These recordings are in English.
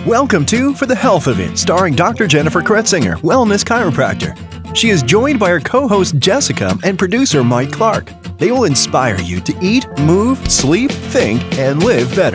Welcome to For the Health of It, starring Dr. Jennifer Kretzinger, wellness chiropractor. She is joined by her co-host Jessica and producer Mike Clark. They will inspire you to eat, move, sleep, think, and live better.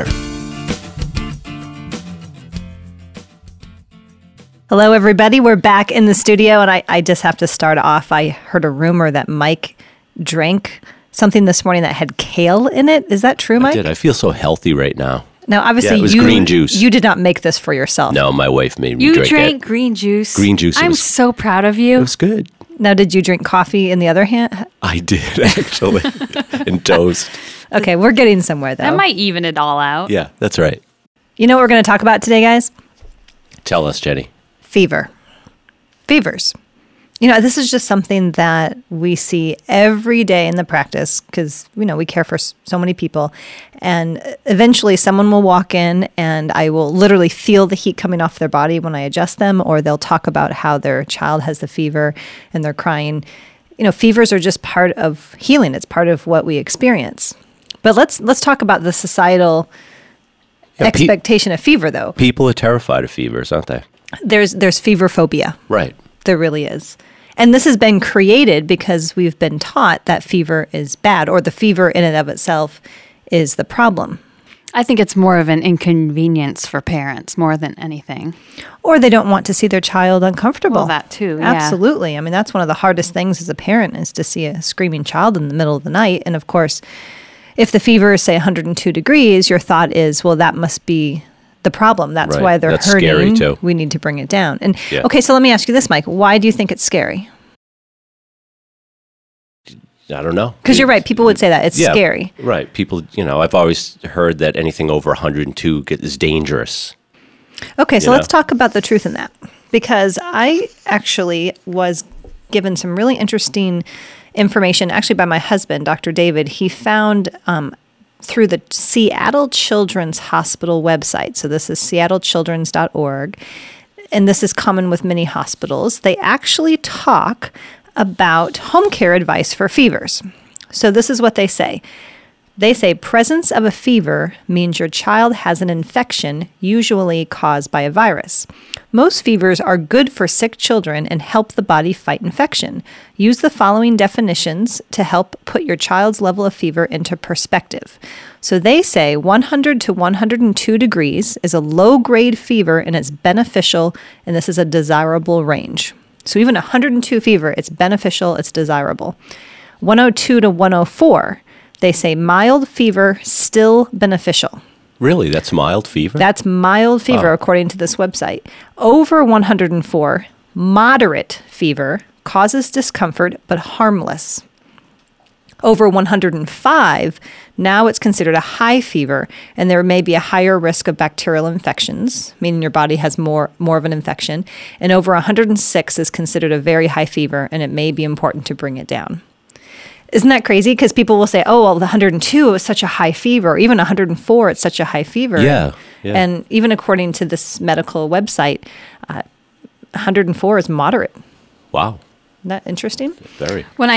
Hello, everybody. We're back in the studio, and I just have to start off. I heard a rumor that Mike drank something this morning that had kale in it. Is that true, Mike? I did. I feel so healthy right now. Now, obviously, it was green juice. You did not make this for yourself. No, my wife made me You drink drank it. green juice. Green juice. I'm so proud of you. It was good. Now, did you drink coffee in the other hand? I did, actually. And toast. Okay, we're getting somewhere, though. That might even it all out. Yeah, that's right. You know what we're going to talk about today, guys? Tell us, Jenny. Fever. Fevers. You know, this is just something that we see every day in the practice because, you know, we care for so many people. And eventually someone will walk in and I will literally feel the heat coming off their body when I adjust them, or they'll talk about how their child has the fever and they're crying. You know, fevers are just part of healing. It's part of what we experience. But let's talk about the societal expectation of fever, though. People are terrified of fevers, aren't they? There's fever phobia. Right. There really is. And this has been created because we've been taught that fever is bad, or the fever in and of itself is the problem. I think it's more of an inconvenience for parents more than anything. Or they don't want to see their child uncomfortable. Well, that too, yeah. Absolutely. I mean, that's one of the hardest things as a parent is to see a screaming child in the middle of the night. And of course, if the fever is, say, 102 degrees, your thought is, well, that must be the problem. That's Right. why they're That's hurting. scary, too. We need to bring it down. And Yeah. okay, so let me ask you this, Mike. Why do you think it's scary? I don't know. Because you're right. People would say that. It's scary. Right. People, I've always heard that anything over 102 is dangerous. Okay, so You let's talk about the truth in that. Because I actually was given some really interesting information, actually by my husband, Dr. David. He found through the Seattle Children's Hospital website. So this is seattlechildrens.org. And this is common with many hospitals. They actually talk about home care advice for fevers. So this is what they say. They say presence of a fever means your child has an infection, usually caused by a virus. Most fevers are good for sick children and help the body fight infection. Use the following definitions to help put your child's level of fever into perspective. So they say 100 to 102 degrees is a low-grade fever and it's beneficial, and this is a desirable range. So even 102 fever, it's beneficial, it's desirable. 102 to 104, they say mild fever, still beneficial. Really? That's mild fever? That's mild fever, according to this website. Over 104, moderate fever, causes discomfort, but harmless. Over 105, now it's considered a high fever, and there may be a higher risk of bacterial infections, meaning your body has more of an infection. And over 106 is considered a very high fever, and it may be important to bring it down. Isn't that crazy? Because people will say, oh, well, the 102 is such a high fever. Or even 104, it's such a high fever. Yeah. And even according to this medical website, 104 is moderate. Wow. Isn't that interesting? Very. When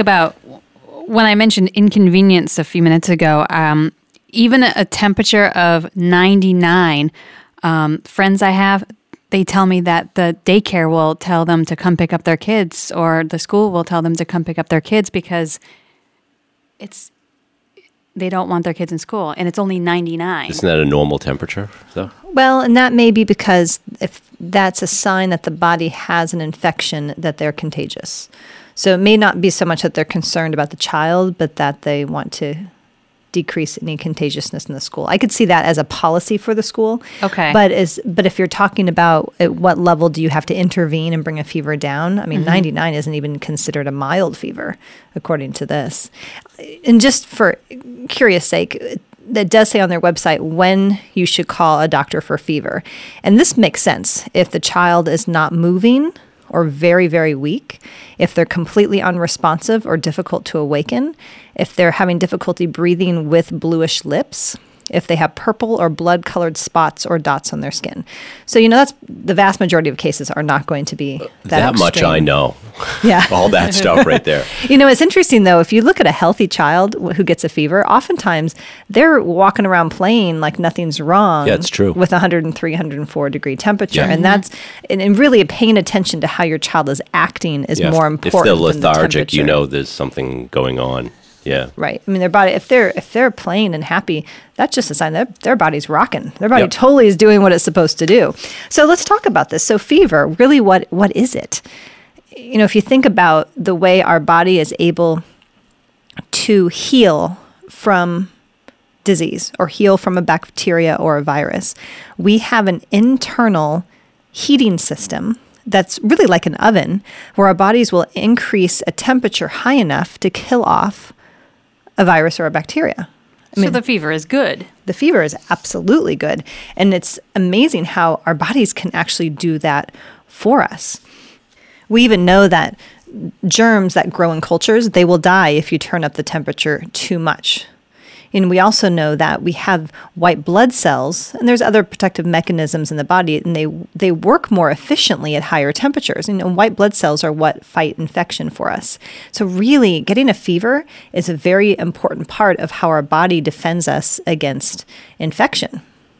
I mentioned inconvenience a few minutes ago, even a temperature of 99, friends I have, they tell me that the daycare will tell them to come pick up their kids, or the school will tell them to come pick up their kids because they don't want their kids in school, and it's only 99. Isn't that a normal temperature, though? Well, and that may be because if that's a sign that the body has an infection, that they're contagious. So it may not be so much that they're concerned about the child, but that they want to decrease any contagiousness in the school. I could see that as a policy for the school. Okay. But if you're talking about at what level do you have to intervene and bring a fever down, I mean, 99 isn't even considered a mild fever, according to this. And just for curious sake, that does say on their website when you should call a doctor for fever. And this makes sense. If the child is not moving or very, very weak, if they're completely unresponsive or difficult to awaken, if they're having difficulty breathing with bluish lips, if they have purple or blood-colored spots or dots on their skin. So, that's the vast majority of cases are not going to be that much extreme. I know. Yeah. All that stuff right there. It's interesting, though, if you look at a healthy child who gets a fever, oftentimes they're walking around playing like nothing's wrong. Yeah, it's true. With 103, 104 degree temperature. Yeah. And that's, and really paying attention to how your child is acting is more important. If they're than the lethargic, temperature. there's something going on. Yeah. Right. I mean, their body, if they're playing and happy, that's just a sign that their body's rocking. Their body totally is doing what it's supposed to do. So let's talk about this. So fever, really what is it? If you think about the way our body is able to heal from disease or heal from a bacteria or a virus, we have an internal heating system that's really like an oven where our bodies will increase a temperature high enough to kill off a virus or a bacteria. So the fever is good. The fever is absolutely good. And it's amazing how our bodies can actually do that for us. We even know that germs that grow in cultures, they will die if you turn up the temperature too much. And we also know that we have white blood cells, and there's other protective mechanisms in the body, and they work more efficiently at higher temperatures. White blood cells are what fight infection for us. So really, getting a fever is a very important part of how our body defends us against infection.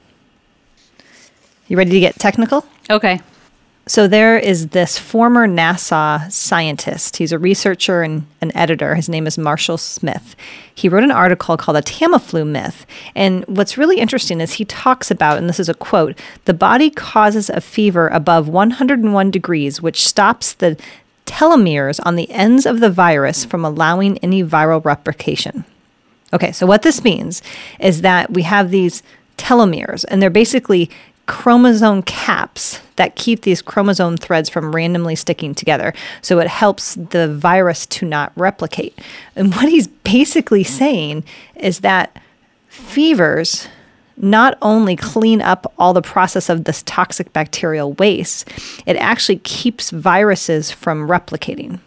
You ready to get technical? Okay. So there is this former NASA scientist. He's a researcher and an editor. His name is Marshall Smith. He wrote an article called The Tamiflu Myth. And what's really interesting is he talks about, and this is a quote, the body causes a fever above 101 degrees, which stops the telomeres on the ends of the virus from allowing any viral replication. Okay, so what this means is that we have these telomeres, and they're basically chromosome caps that keep these chromosome threads from randomly sticking together. So it helps the virus to not replicate. And what he's basically saying is that fevers not only clean up all the process of this toxic bacterial waste, it actually keeps viruses from replicating.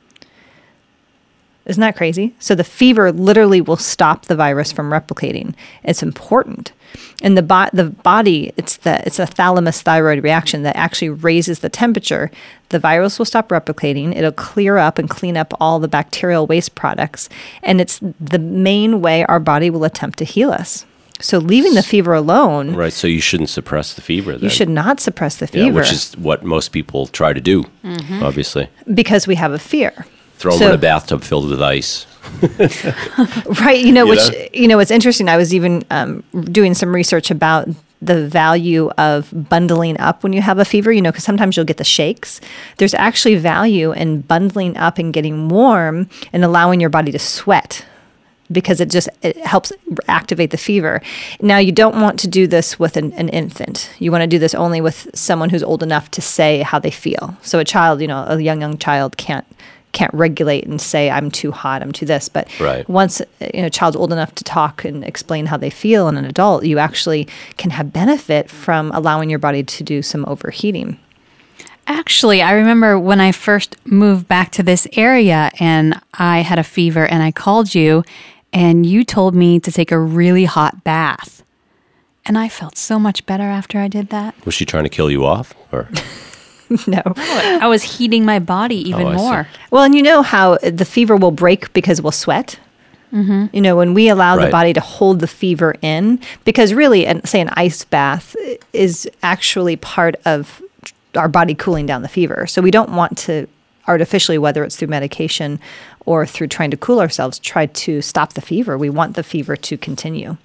Isn't that crazy? So the fever literally will stop the virus from replicating. It's important. And the body, it's a thalamus-thyroid reaction that actually raises the temperature. The virus will stop replicating. It'll clear up and clean up all the bacterial waste products. And it's the main way our body will attempt to heal us. So leaving the fever alone... Right, so you shouldn't suppress the fever then. You should not suppress the fever. Yeah, which is what most people try to do, obviously. Because we have a fear. Throw them in a bathtub filled with ice. Right. It's interesting. I was even doing some research about the value of bundling up when you have a fever, because sometimes you'll get the shakes. There's actually value in bundling up and getting warm and allowing your body to sweat because it helps activate the fever. Now, you don't want to do this with an infant. You want to do this only with someone who's old enough to say how they feel. So a child, a young child can't regulate and say, I'm too hot, I'm too this. But once a child's old enough to talk and explain how they feel, and an adult, you actually can have benefit from allowing your body to do some overheating. Actually, I remember when I first moved back to this area and I had a fever and I called you and you told me to take a really hot bath. And I felt so much better after I did that. Was she trying to kill you off? Or... No. I was heating my body even more. Well, and you know how the fever will break because we'll sweat? Mm-hmm. When we allow the body to hold the fever in, because really, say an ice bath is actually part of our body cooling down the fever. So we don't want to artificially, whether it's through medication or through trying to cool ourselves, try to stop the fever. We want the fever to continue.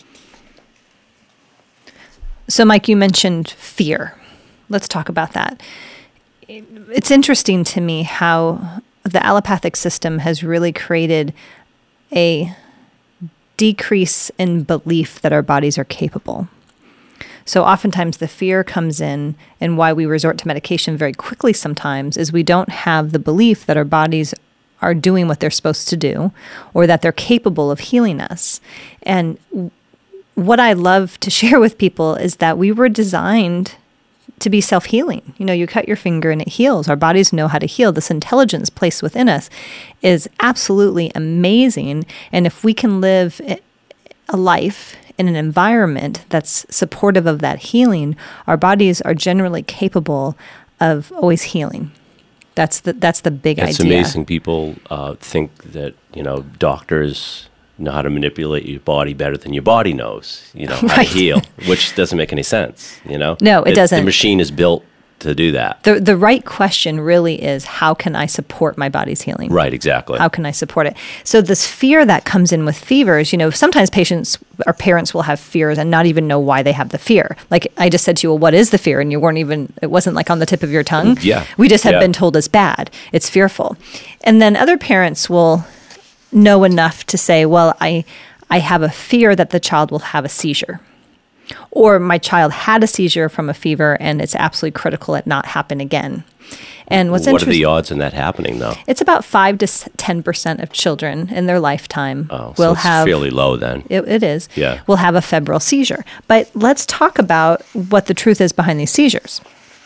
So, Mike, you mentioned fear. Let's talk about that. It's interesting to me how the allopathic system has really created a decrease in belief that our bodies are capable. So oftentimes the fear comes in, and why we resort to medication very quickly sometimes is we don't have the belief that our bodies are doing what they're supposed to do or that they're capable of healing us. And what I love to share with people is that we were designed to be self-healing. You cut your finger and it heals. Our bodies know how to heal. This intelligence placed within us is absolutely amazing. And if we can live a life in an environment that's supportive of that healing, our bodies are generally capable of always healing. That's the big idea. It's amazing. People think that, doctors know how to manipulate your body better than your body knows, how to heal, which doesn't make any sense, No, it doesn't. The machine is built to do that. The right question really is, how can I support my body's healing? Right, exactly. How can I support it? So this fear that comes in with fevers, sometimes patients or parents will have fears and not even know why they have the fear. Like I just said to you, well, what is the fear? And it wasn't like on the tip of your tongue. Yeah. We just have been told it's bad. It's fearful. And then other parents will know enough to say, well, I have a fear that the child will have a seizure. Or my child had a seizure from a fever and it's absolutely critical it not happen again. And what are the odds in that happening, though? It's about 5 to 10% of children in their lifetime will have. Fairly low then. It is. Yeah. Will have a febrile seizure. But let's talk about what the truth is behind these seizures.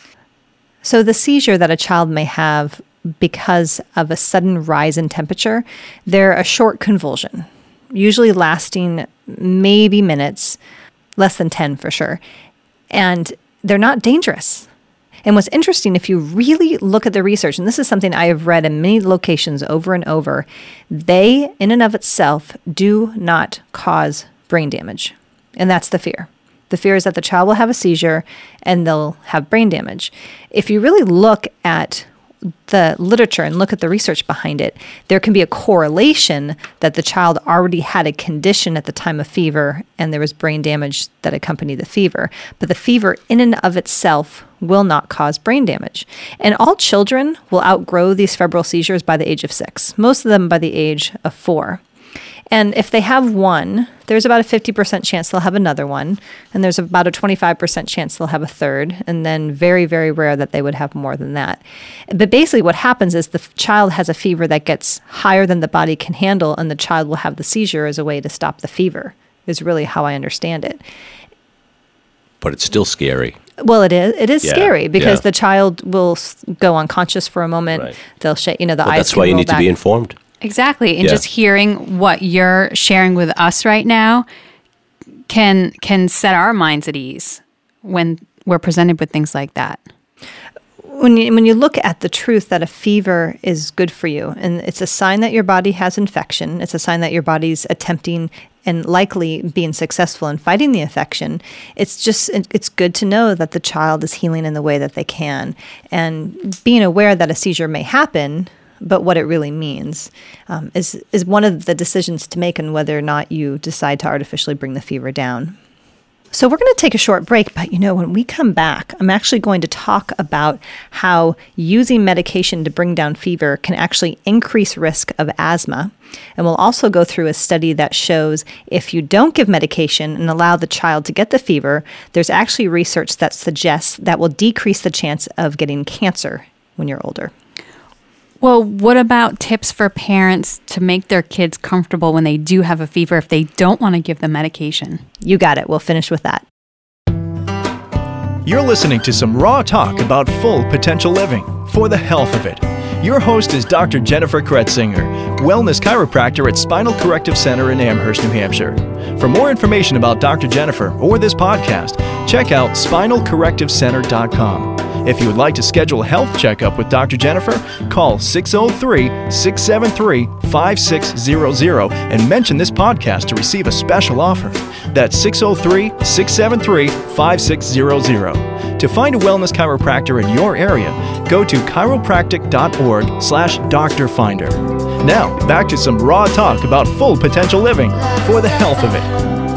So the seizure that a child may have because of a sudden rise in temperature, they're a short convulsion, usually lasting maybe minutes, less than 10 for sure. And they're not dangerous. And what's interesting, if you really look at the research, and this is something I have read in many locations over and over, they, in and of itself, do not cause brain damage. And that's the fear. The fear is that the child will have a seizure and they'll have brain damage. If you really look at the literature and look at the research behind it, there can be a correlation that the child already had a condition at the time of fever and there was brain damage that accompanied the fever. But the fever in and of itself will not cause brain damage. And all children will outgrow these febrile seizures by the age of 6, most of them by the age of 4. And if they have one, there's about a 50% chance they'll have another one. And there's about a 25% chance they'll have a third. And then very, very rare that they would have more than that. But basically what happens is the child has a fever that gets higher than the body can handle, and the child will have the seizure as a way to stop the fever, is really how I understand it. But it's still scary. Well, it is. It is scary because the child will go unconscious for a moment. Right. They'll shake, the eyes can roll back. That's why you need to be informed. Exactly. And just hearing what you're sharing with us right now can set our minds at ease when we're presented with things like that. When you look at the truth that a fever is good for you, and it's a sign that your body has infection, it's a sign that your body's attempting and likely being successful in fighting the infection, it's good to know that the child is healing in the way that they can. And being aware that a seizure may happen, but what it really means is one of the decisions to make on whether or not you decide to artificially bring the fever down. So we're going to take a short break, but when we come back, I'm actually going to talk about how using medication to bring down fever can actually increase risk of asthma. And we'll also go through a study that shows if you don't give medication and allow the child to get the fever, there's actually research that suggests that will decrease the chance of getting cancer when you're older. Well, what about tips for parents to make their kids comfortable when they do have a fever if they don't want to give them medication? You got it. We'll finish with that. You're listening to some raw talk about full potential living for the health of it. Your host is Dr. Jennifer Kretzinger, wellness chiropractor at Spinal Corrective Center in Amherst, New Hampshire. For more information about Dr. Jennifer or this podcast, check out spinalcorrectivecenter.com. If you would like to schedule a health checkup with Dr. Jennifer, call 603-673-5600 and mention this podcast to receive a special offer. That's 603-673-5600. To find a wellness chiropractor in your area, go to chiropractic.org/doctorfinder. Now, back to some raw talk about full potential living for the health of it.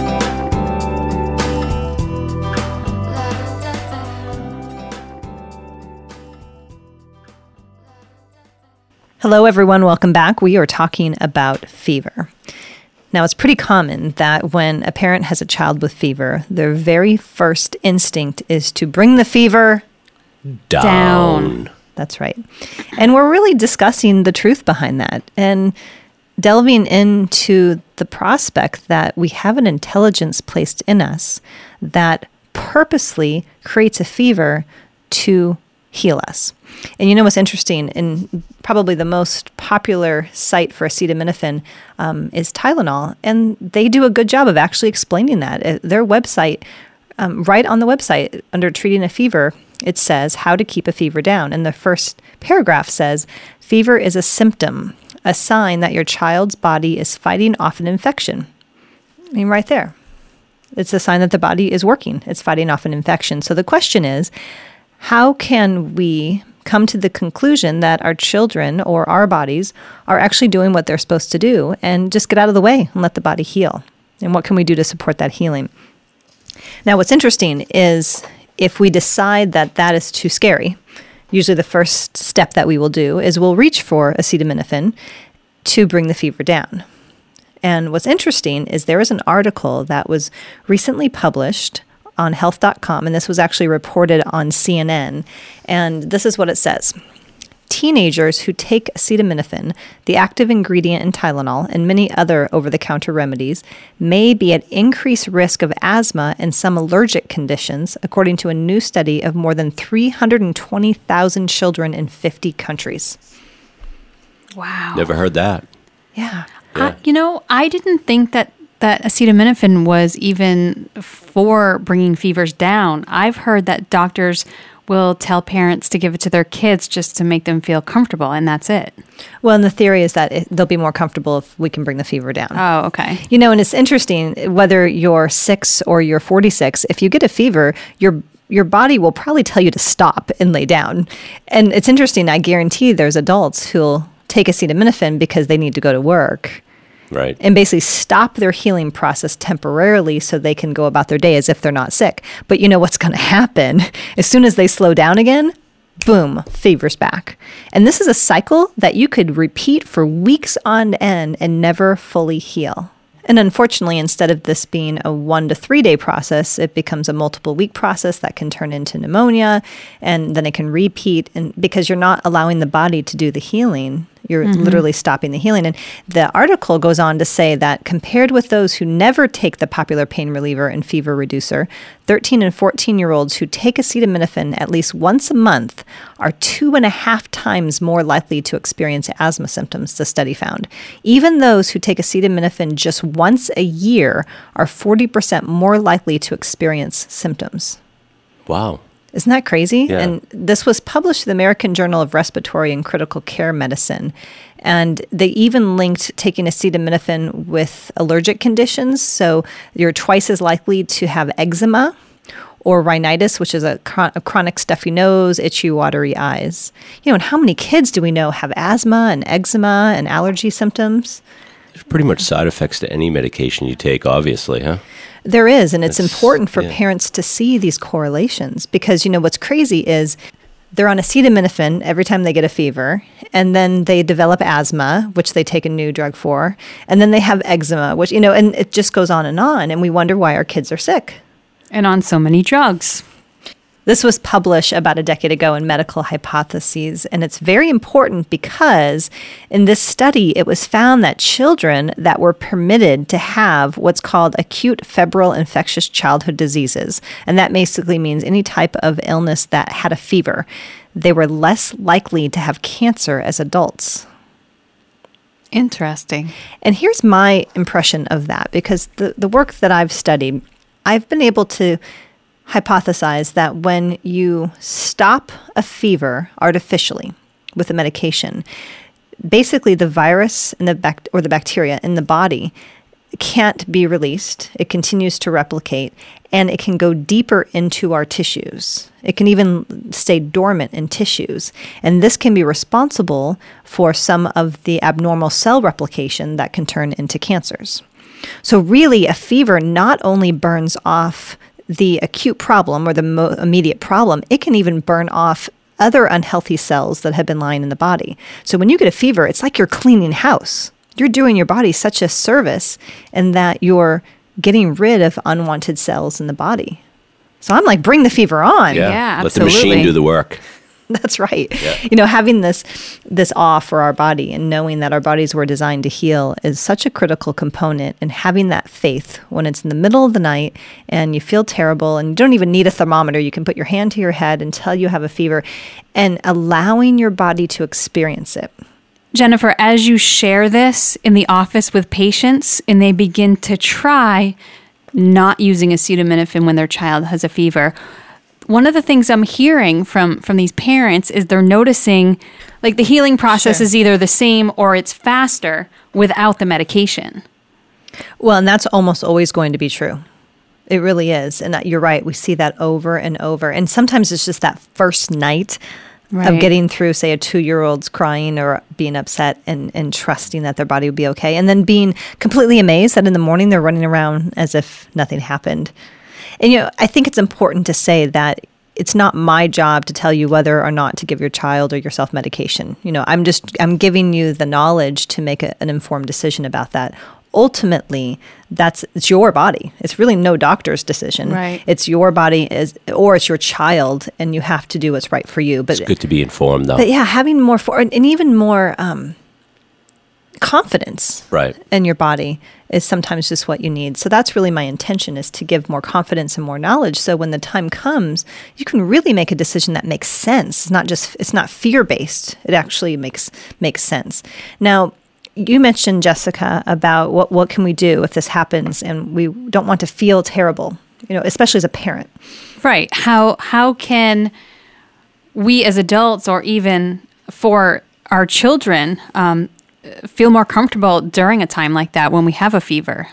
Hello, everyone. Welcome back. We are talking about fever. Now, it's pretty common that when a parent has a child with fever, their very first instinct is to bring the fever down. That's right. And we're really discussing the truth behind that and delving into the prospect that we have an intelligence placed in us that purposely creates a fever to heal us. And you know what's interesting? In probably the most popular site for acetaminophen is Tylenol, and they do a good job of actually explaining that. Their website, right on the website, under treating a fever, it says how to keep a fever down. And the first paragraph says, fever is a symptom, a sign that your child's body is fighting off an infection. I mean, right there. It's a sign that the body is working. It's fighting off an infection. So the question is, how can we come to the conclusion that our children or our bodies are actually doing what they're supposed to do and just get out of the way and let the body heal? And what can we do to support that healing? Now, what's interesting is if we decide that that is too scary, usually the first step that we will do is we'll reach for acetaminophen to bring the fever down. And what's interesting is there was an article that was recently published on health.com, and this was actually reported on CNN. And this is what it says. Teenagers who take acetaminophen, the active ingredient in Tylenol, and many other over-the-counter remedies, may be at increased risk of asthma and some allergic conditions, according to a new study of more than 320,000 children in 50 countries. Wow. Never heard that. Yeah. I didn't think that acetaminophen was even for bringing fevers down. I've heard that doctors will tell parents to give it to their kids just to make them feel comfortable, and that's it. Well, and the theory is that they'll be more comfortable if we can bring the fever down. Oh, okay. And it's interesting, whether you're 6 or you're 46, if you get a fever, your body will probably tell you to stop and lay down. And it's interesting, I guarantee there's adults who'll take acetaminophen because they need to go to work. Right. And basically stop their healing process temporarily so they can go about their day as if they're not sick. But you know what's going to happen? As soon as they slow down again, boom, fever's back. And this is a cycle that you could repeat for weeks on end and never fully heal. And unfortunately, instead of this being a 1 to 3 day process, it becomes a multiple week process that can turn into pneumonia, and then it can repeat. And because you're not allowing the body to do the healing, you're literally stopping the healing. And the article goes on to say that compared with those who never take the popular pain reliever and fever reducer, 13 and 14-year-olds who take acetaminophen at least once a month are 2.5 times more likely to experience asthma symptoms, the study found. Even those who take acetaminophen just once a year are 40% more likely to experience symptoms. Wow. Isn't that crazy? Yeah. And this was published in the American Journal of Respiratory and Critical Care Medicine. And they even linked taking acetaminophen with allergic conditions. So you're twice as likely to have eczema or rhinitis, which is a chronic stuffy nose, itchy, watery eyes. And how many kids do we know have asthma and eczema and allergy symptoms? There's pretty much side effects to any medication you take, obviously, huh? There is, and it's important for parents to see these correlations because, what's crazy is they're on acetaminophen every time they get a fever, and then they develop asthma, which they take a new drug for, and then they have eczema, which, and it just goes on, and we wonder why our kids are sick. And on so many drugs. This was published about a decade ago in Medical Hypotheses, and it's very important because in this study, it was found that children that were permitted to have what's called acute febrile infectious childhood diseases, and that basically means any type of illness that had a fever, they were less likely to have cancer as adults. Interesting. And here's my impression of that, because the work that I've studied, I've been able to hypothesize that when you stop a fever artificially with a medication, basically the virus and the bacteria in the body can't be released. It continues to replicate, and it can go deeper into our tissues. It can even stay dormant in tissues. And this can be responsible for some of the abnormal cell replication that can turn into cancers. So really, a fever not only burns off the acute problem or the immediate problem, it can even burn off other unhealthy cells that have been lying in the body. So when you get a fever, it's like you're cleaning house. You're doing your body such a service in that you're getting rid of unwanted cells in the body. So I'm like, bring the fever on. Yeah, Let absolutely. the machine do the work. That's right. Yeah. Having this awe for our body and knowing that our bodies were designed to heal is such a critical component. And having that faith when it's in the middle of the night and you feel terrible and you don't even need a thermometer, you can put your hand to your head until you have a fever, and allowing your body to experience it. Jennifer, as you share this in the office with patients and they begin to try not using acetaminophen when their child has a fever, one of the things I'm hearing from these parents is they're noticing like the healing process is either the same or it's faster without the medication. Well, and that's almost always going to be true. It really is. And you're right. We see that over and over. And sometimes it's just that first night of getting through, say, a 2-year-old's crying or being upset and trusting that their body would be okay. And then being completely amazed that in the morning they're running around as if nothing happened. And, I think it's important to say that it's not my job to tell you whether or not to give your child or yourself medication. I'm giving you the knowledge to make an informed decision about that. Ultimately, it's your body. It's really no doctor's decision. Right. It's your body or it's your child, and you have to do what's right for you. But it's good to be informed, though. But yeah, having more and even more confidence in your body is sometimes just what you need. So that's really my intention, is to give more confidence and more knowledge. So when the time comes, you can really make a decision that makes sense. It's not fear-based. It actually makes sense. Now, you mentioned, Jessica, about what can we do if this happens and we don't want to feel terrible, especially as a parent. Right. How can we as adults, or even for our children, feel more comfortable during a time like that when we have a fever?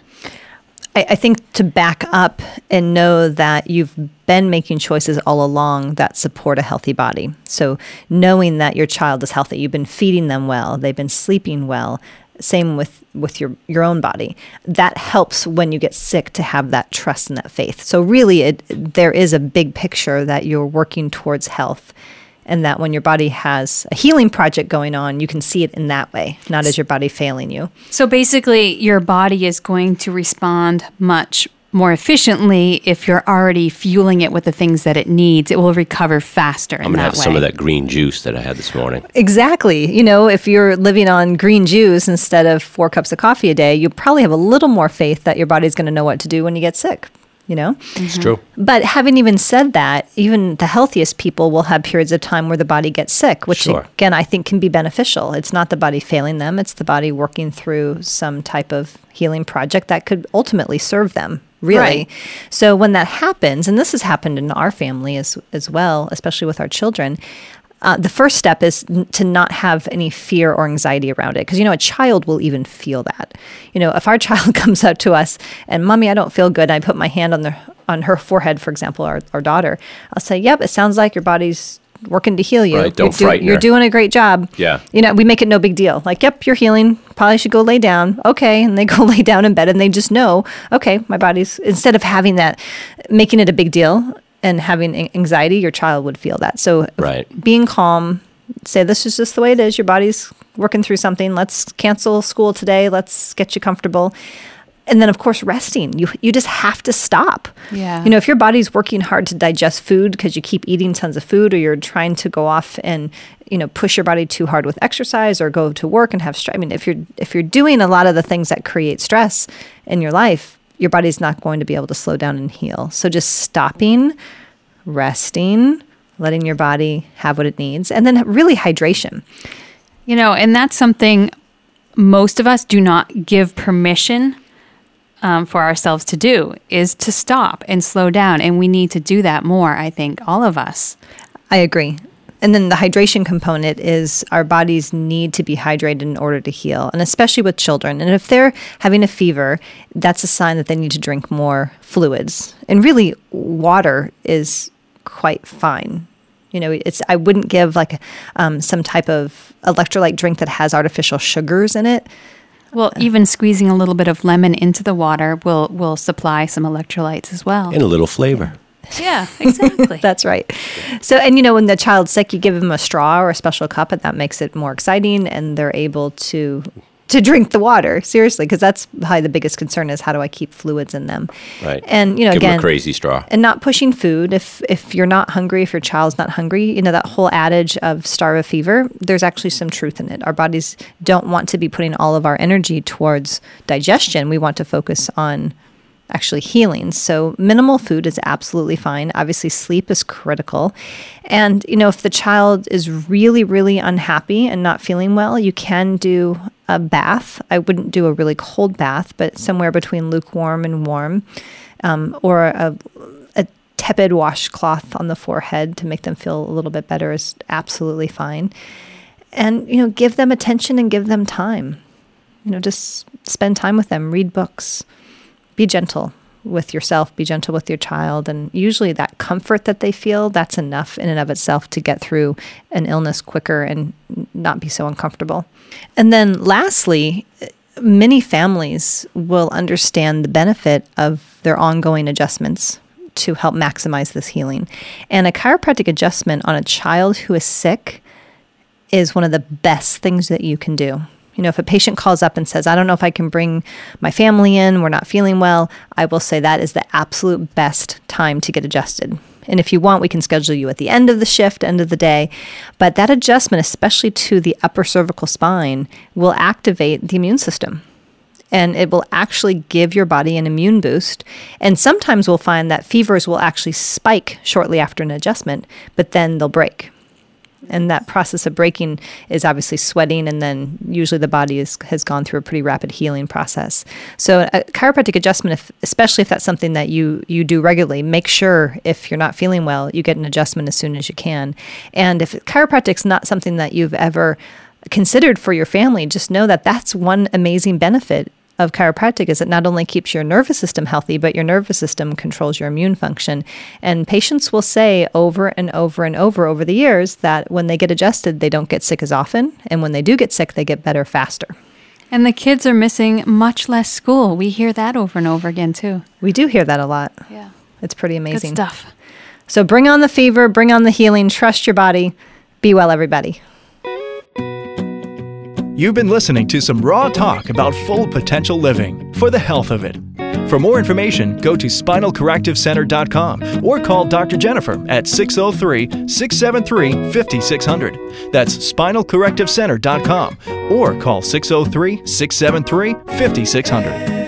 I think to back up and know that you've been making choices all along that support a healthy body. So knowing that your child is healthy, you've been feeding them well, they've been sleeping well, same with your own body. That helps when you get sick to have that trust and that faith. So really, there is a big picture that you're working towards health. And that when your body has a healing project going on, you can see it in that way, not as your body failing you. So basically, your body is going to respond much more efficiently if you're already fueling it with the things that it needs. It will recover faster in that way. I'm going to have some of that green juice that I had this morning. Exactly. If you're living on green juice instead of 4 cups of coffee a day, you probably have a little more faith that your body's going to know what to do when you get sick. It's true. But having even said that, even the healthiest people will have periods of time where the body gets sick, which again, I think can be beneficial. It's not the body failing them. It's the body working through some type of healing project that could ultimately serve them, really. Right. So when that happens, and this has happened in our family as well, especially with our children, the first step is to not have any fear or anxiety around it. Because, a child will even feel that. If our child comes up to us and, Mommy, I don't feel good, I put my hand on her forehead, for example, our daughter, I'll say, yep, it sounds like your body's working to heal you. Right, don't frighten her. You're doing a great job. Yeah. We make it no big deal. Like, yep, you're healing. Probably should go lay down. Okay. And they go lay down in bed and they just know, okay, my body's, instead of having that, making it a big deal, and having anxiety, your child would feel that. So being calm, say this is just the way it is. Your body's working through something. Let's cancel school today. Let's get you comfortable. And then, of course, resting. You just have to stop. Yeah. If your body's working hard to digest food because you keep eating tons of food, or you're trying to go off and push your body too hard with exercise or go to work and have stress. I mean, if you're doing a lot of the things that create stress in your life, your body's not going to be able to slow down and heal. So just stopping, resting, letting your body have what it needs, and then really hydration. And that's something most of us do not give permission for ourselves to do, is to stop and slow down. And we need to do that more, I think, all of us. I agree. And then the hydration component is our bodies need to be hydrated in order to heal, and especially with children. And if they're having a fever, that's a sign that they need to drink more fluids. And water is quite fine. I wouldn't give some type of electrolyte drink that has artificial sugars in it. Well, even squeezing a little bit of lemon into the water will supply some electrolytes as well. And a little flavor. Yeah, exactly. That's right. So, and when the child's sick, you give them a straw or a special cup, and that makes it more exciting, and they're able to to drink the water, seriously, because that's probably the biggest concern is how do I keep fluids in them? Right. And, Give them again, a crazy straw. and not pushing food. If you're not hungry, if your child's not hungry, that whole adage of starve a fever, there's actually some truth in it. Our bodies don't want to be putting all of our energy towards digestion. We want to focus on actually healing. So minimal food is absolutely fine. Obviously, sleep is critical. And, if the child is really, really unhappy and not feeling well, you can do a bath. I wouldn't do a really cold bath, but somewhere between lukewarm and warm, or a tepid washcloth on the forehead to make them feel a little bit better is absolutely fine. And, give them attention and give them time. Just spend time with them, read books. Be gentle with yourself, be gentle with your child. And usually that comfort that they feel, that's enough in and of itself to get through an illness quicker and not be so uncomfortable. And then lastly, many families will understand the benefit of their ongoing adjustments to help maximize this healing. And a chiropractic adjustment on a child who is sick is one of the best things that you can do. If a patient calls up and says, I don't know if I can bring my family in, we're not feeling well, I will say that is the absolute best time to get adjusted. And if you want, we can schedule you at the end of the shift, end of the day. But that adjustment, especially to the upper cervical spine, will activate the immune system. And it will actually give your body an immune boost. And sometimes we'll find that fevers will actually spike shortly after an adjustment, but then they'll break. And that process of breaking is obviously sweating, and then usually the body has gone through a pretty rapid healing process. So a chiropractic adjustment, especially if that's something that you do regularly, make sure if you're not feeling well, you get an adjustment as soon as you can. And if chiropractic's not something that you've ever considered for your family, just know that that's one amazing benefit of chiropractic is it not only keeps your nervous system healthy, but your nervous system controls your immune function. And patients will say over and over and over the years that when they get adjusted, they don't get sick as often. And when they do get sick, they get better faster. And the kids are missing much less school. We hear that over and over again, too. We do hear that a lot. Yeah. It's pretty amazing. Good stuff. So bring on the fever, bring on the healing, trust your body. Be well, everybody. You've been listening to some raw talk about full potential living for the health of it. For more information, go to spinalcorrectivecenter.com or call Dr. Jennifer at 603-673-5600. That's spinalcorrectivecenter.com or call 603-673-5600.